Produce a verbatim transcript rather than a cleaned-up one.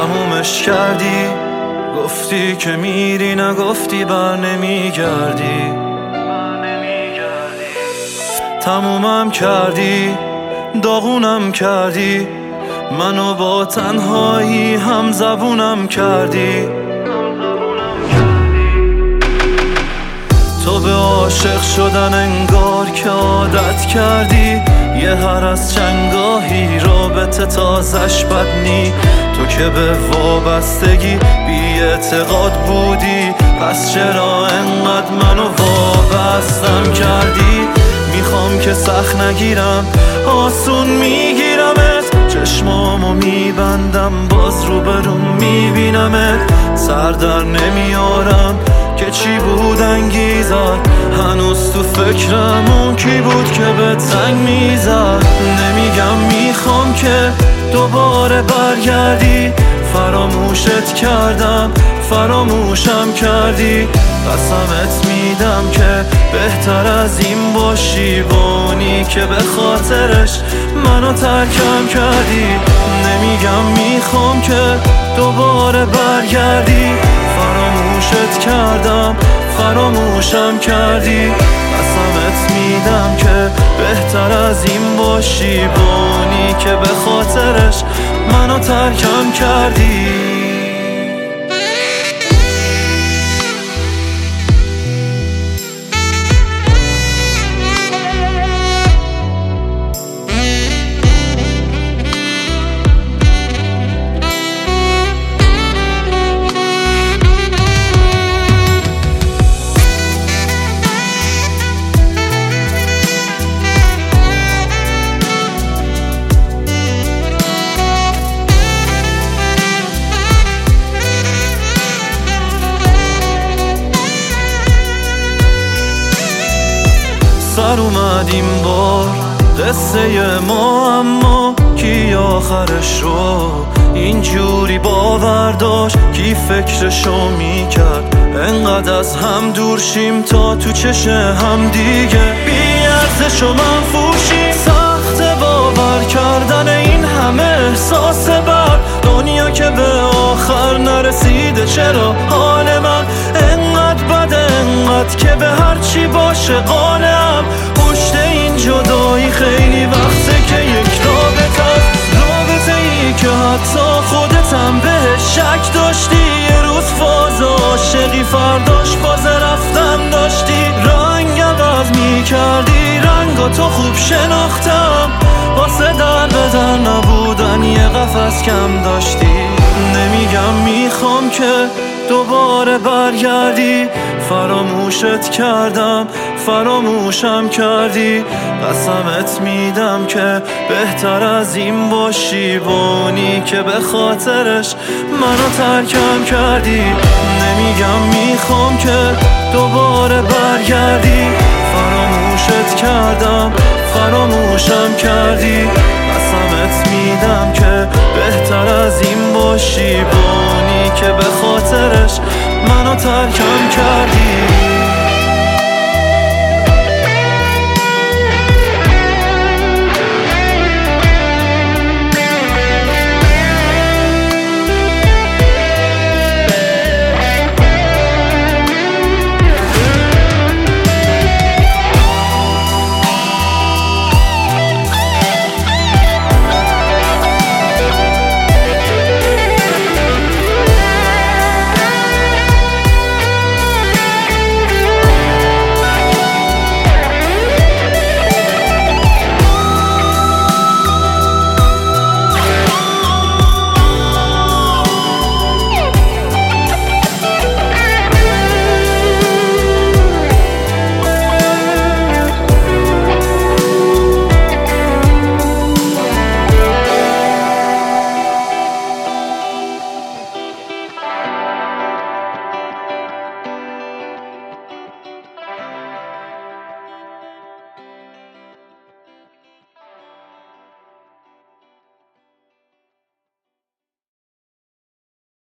تمومش کردی، گفتی که میری نگفتی بر نمیگردی. تمومم کردی، داغونم کردی، منو با تنهایی هم زبونم کردی. تو به عاشق شدن انگار که عادت کردی، یه هر از چنگاهی رابطه تازش بدنی. تو که به وابستگی بی اعتقاد بودی، پس چرا انقدر منو وابستم کردی؟ میخوام که سخت نگیرم، آسون میگیرمت، چشمامو میبندم باز رو برون میبینمت. سر در نمیارم که چی بود انگیزت، هنوز تو فکرم اون کی بود که به زنگ میزد. نمیگم میخوام که دوباره برگردی، فراموشت کردم فراموشم کردی. قسمت میدم که بهتر از این باشی، بانی که به خاطرش منو ترکم کردی. نمیگم میخوام که دوباره برگردی، فراموشت کردم فراموشم کردی. قسمت میدم که بهتر از این باشی، بانی که به خاطرش منو ترکم کردی. سر اومد این بار قصه ما، اما کی آخرش رو اینجوری باور داشت؟ کی فکرشو میکرد انقدر از هم دور شیم تا تو چش هم دیگه بی ارزش و منفوشیم؟ سخت باور کردن این همه احساس بر دنیا که به آخر نرسیده. چرا حال من انقدر بده، انقدر که به هر چی باشه قانعم؟ پشت این جدایی خیلی وقته که یک رابطه است، رابطه ای که حتی خودتم بهش شک داشتی. یه روز فاز عاشقی، فرداش فاز رفتن داشتی. رنگ عوض می کردی، رنگا تو خوب شناختم، واسه در به در نبودن یه قفس کم داشتی. نمیگم میخوام که دوباره برگردی، فراموشت کردم فراموشم کردی. قسمت میدم که بهتر از این باشی، بانی که به خاطرش منو ترکم کردی. نمیگم میخوام که دوباره برگردی، فراموشت کردم فراموشم کردی. قسمت میدم که بهتر از این باشی، بانی که به خاطرش منو ترکم کردی.